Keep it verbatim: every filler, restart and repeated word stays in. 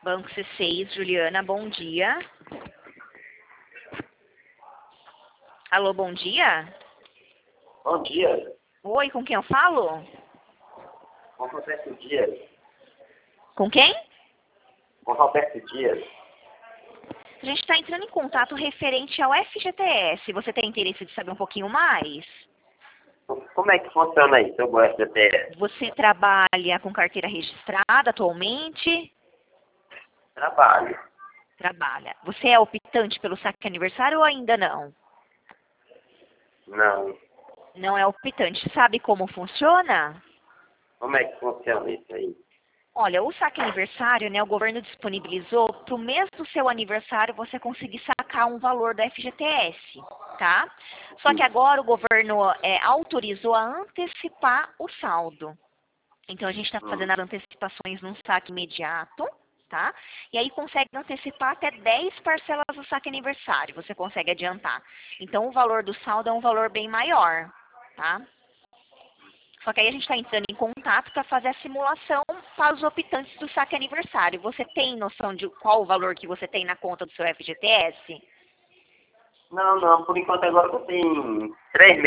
Banco C seis, Juliana, bom dia. Alô, bom dia? Bom dia. Oi, com quem eu falo? Com Roberto Dias. Com quem? Com Roberto Dias. A gente está entrando em contato referente ao F G T S. Você tem interesse de saber um pouquinho mais? Como é que funciona isso, o F G T S? Você trabalha com carteira registrada atualmente? Trabalho. Trabalha. Você é optante pelo saque aniversário ou ainda não? Não. Não é optante. Sabe como funciona? Como é que funciona isso aí? Olha, o saque aniversário, né, o governo disponibilizou para o mês do seu aniversário você conseguir sacar um valor do F G T S, tá? Só que agora o governo é, autorizou a antecipar o saldo. Então a gente está Hum. fazendo as antecipações num saque imediato, tá? E aí consegue antecipar até dez parcelas do saque aniversário, você consegue adiantar. Então o valor do saldo é um valor bem maior, tá? Só que aí a gente está entrando em contato para fazer a simulação para os optantes do saque aniversário. Você tem noção de qual o valor que você tem na conta do seu F G T S? Não, não. Por enquanto agora eu tenho três